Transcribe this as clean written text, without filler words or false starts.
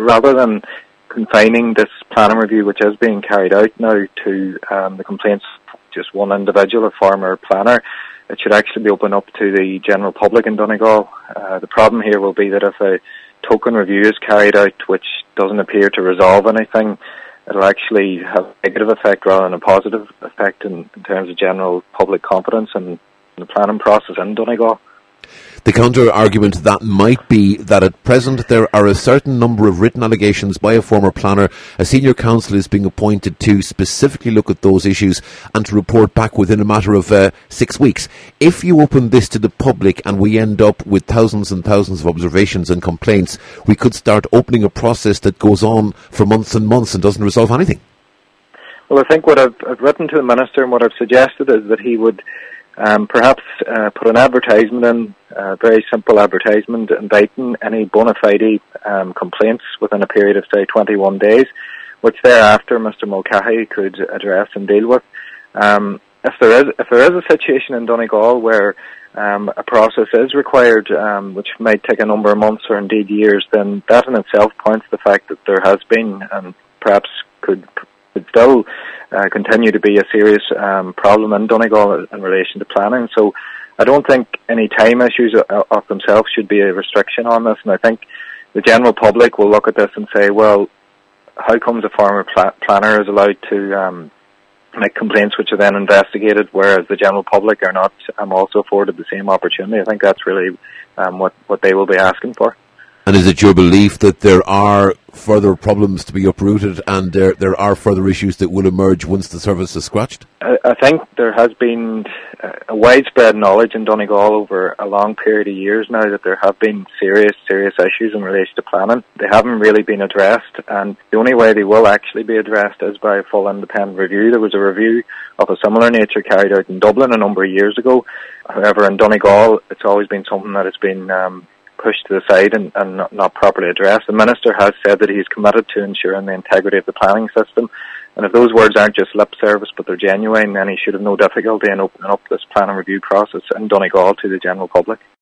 rather than confining this planning review, which is being carried out now, to the complaints of just one individual, a former planner, it should actually be opened up to the general public in Donegal. The problem here will be that if a token review is carried out which doesn't appear to resolve anything, it'll actually have a negative effect rather than a positive effect in terms of general public confidence in the planning process in Donegal. The counter-argument that might be that at present there are a certain number of written allegations by a former planner. A senior counsel is being appointed to specifically look at those issues and to report back within a matter of 6 weeks. If you open this to the public and we end up with thousands and thousands of observations and complaints, we could start opening a process that goes on for months and months and doesn't resolve anything. Well, I think what I've written to the Minister and what I've suggested is that he would perhaps put an advertisement in, a very simple advertisement, inviting any bona fide complaints within a period of, say, 21 days, which thereafter Mr Mulcahy could address and deal with. If there is a situation in Donegal where a process is required, which might take a number of months or indeed years, then that in itself points to the fact that there has been, and perhaps could still continue to be, a serious problem in Donegal in relation to planning. So I don't think any time issues of themselves should be a restriction on this, and I think the general public will look at this and say, well, how comes a former planner is allowed to make complaints which are then investigated, whereas the general public are not also afforded the same opportunity? I think that's really what they will be asking for. And is it your belief that there are further problems to be uprooted and there are further issues that will emerge once the service is scratched? I think there has been a widespread knowledge in Donegal over a long period of years now that there have been serious issues in relation to planning. They haven't really been addressed, and the only way they will actually be addressed is by a full independent review. There was a review of a similar nature carried out in Dublin a number of years ago. However, in Donegal, it's always been something that has been pushed to the side and not properly addressed. The Minister has said that he's committed to ensuring the integrity of the planning system, and if those words aren't just lip service but they're genuine, then he should have no difficulty in opening up this planning review process in Donegal to the general public.